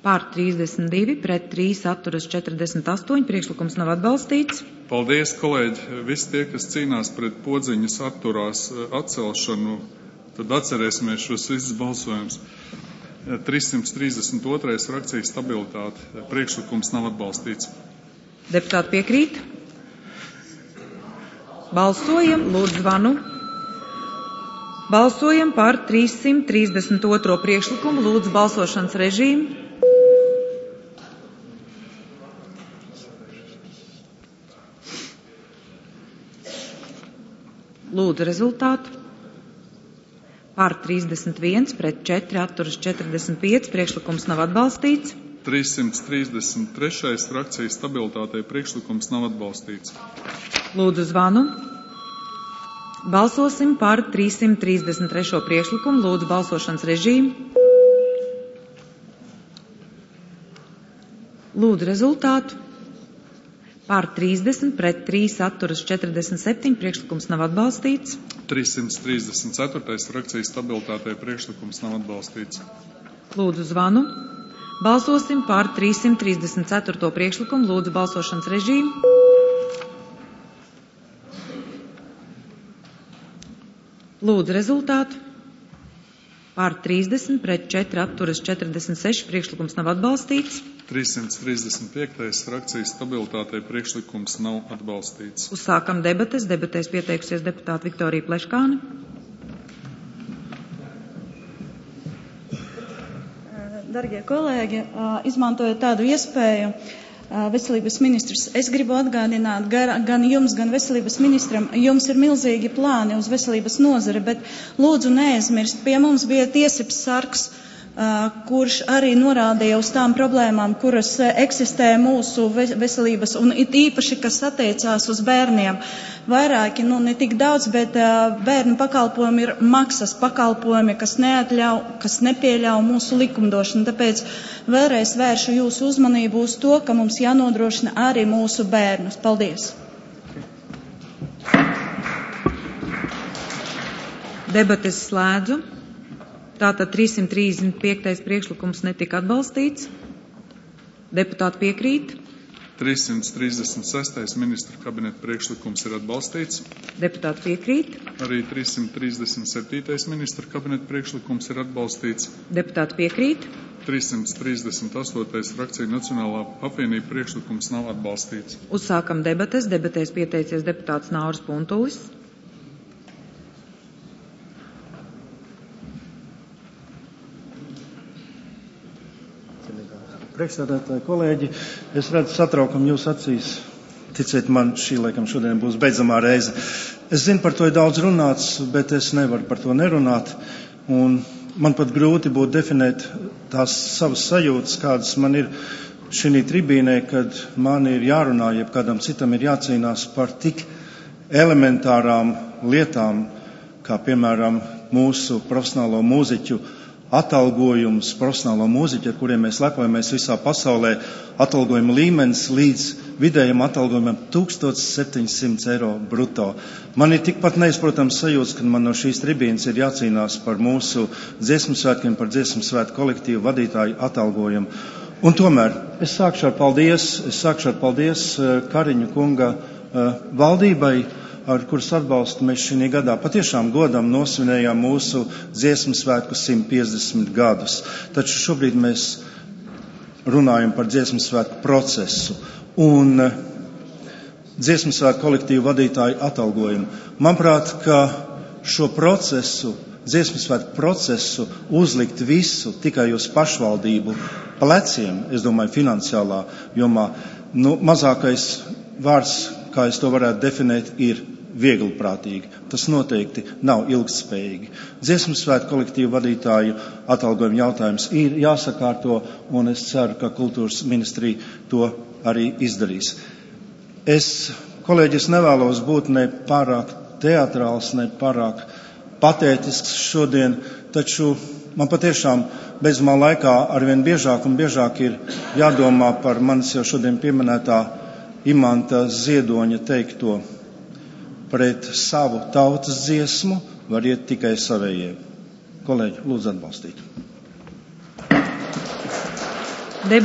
Pār 32, pret 3, atturas 48, priekšlikums nav atbalstīts. Paldies, kolēģi! Visi tie, kas cīnās pret podziņas atturās atcelšanu, tad atcerēsimies šos visus balsojumus. 332. frakcija stabilitāte. Priekšlikums nav atbalstīts. Deputāti piekrīt? Balsojam, lūdzu zvanu. Balsojam par 332. priekšlikumu, lūdzu balsošanas režīmu. Lūdzu rezultātu. Par 31, pret 4, atturas 45, priekšlikums nav atbalstīts. 333. frakcija stabilitātei priekšlikums nav atbalstīts. Lūdzu zvanu. Balsosim par 333. priekšlikumu, lūdzu balsošanas režīmu. Lūdzu rezultātu. Par 30, pret 3, atturas 47, priekšlikums nav atbalstīts. 334. frakcija stabilitātei priekšlikums nav atbalstīts. Lūdzu zvanu. Balsosim par 334. priekšlikumu, lūdzu balsošanas režīmu. Lūdzu rezultātu. Par 30, pret 4, atturas 46, priekšlikums nav atbalstīts. 335. frakcija stabilitātei priekšlikums nav atbalstīts. Uzsākam debates. Debatēs pieteikusies deputāte Viktorija Pleškāne. Dargie kolēģi, izmantojot tādu iespēju, veselības ministrs, es gribu atgādināt gan jums, gan veselības ministram, jums ir milzīgi plāni uz veselības nozari, bet lūdzu neaizmirst, pie mums bija tiesības sargs, kurš arī norādīja uz tām problēmām, kuras eksistē mūsu veselības, un īpaši, kas attiecās uz bērniem. Vairāki, ne tik daudz, bet bērnu pakalpojumi ir maksas pakalpojumi, kas nepieļauj mūsu likumdošanu. Tāpēc vēlreiz vēršu jūsu uzmanību uz to, ka mums jānodrošina arī mūsu bērnus. Paldies! Debates slēdzu. Tātad 335. priekšlikums netika atbalstīts. Deputāti piekrīt. 336. ministra kabineta priekšlikums ir atbalstīts. Deputāti piekrīt. Arī 337. ministra kabineta priekšlikums ir atbalstīts. Deputāti piekrīt. 338. frakcija Nacionālā apvienība priekšlikums nav atbalstīts. Uzsākam debates. Debatēs pieteicies deputāts Nauris Puntulis. Priekšsēdētāji, kolēģi, es redzu satraukumu jūsu acīs. Ticiet man, šī laikam šodien būs beidzamā reize. Es zinu, par to ir daudz runāts, bet es nevaru par to nerunāt. Un man pat grūti būtu definēt tās savas sajūtas, kādas man ir šī tribīnē, kad man ir jārunā, jeb kādam citam ir jācīnās par tik elementārām lietām, kā piemēram mūsu profesionālo mūziķu atalgojums, profesionālo mūziķu, ar kuriem mēs lepojamies visā pasaulē, atalgojuma līmenis līdz vidējam atalgojumam 1700 eiro bruto. Man ir tikpat neizprotams sajūts, ka man no šīs tribīnes ir jācīnās par mūsu dziesmu svētkiem, par dziesmu svētku kolektīvu vadītāju atalgojumu. Un tomēr es sākšu ar paldies Kariņu kunga valdībai, ar kuras atbalstu mēs šī gadā patiešām godam nosvinējām mūsu dziesmu svētku 150 gadus. Taču šobrīd mēs runājam par dziesmu svētku procesu un dziesmu svētku kolektīvu vadītāju atalgojumu. Manuprāt, ka šo procesu, dziesmu svētku procesu uzlikt visu tikai uz pašvaldību pleciem, es domāju, finansiālā jomā, mazākais vārds, kā es to varētu definēt, ir viegliprātīgi. Tas noteikti nav ilgtspējīgi. Dziesmu svētku kolektīvu vadītāju atalgojuma jautājums ir jāsakārto, un es ceru, ka kultūras ministrija to arī izdarīs. Kolēģi, es nevēlos būt ne pārāk teatrāls, ne pārāk patētisks šodien, taču man patiešām beidzamā laikā arvien biežāk un biežāk ir jādomā par manis jau šodien pieminētā Imanta Ziedoņa teikto: pret savu tautas dziesmu var iet tikai savējie. Kolēģi, lūdzu atbalstīt.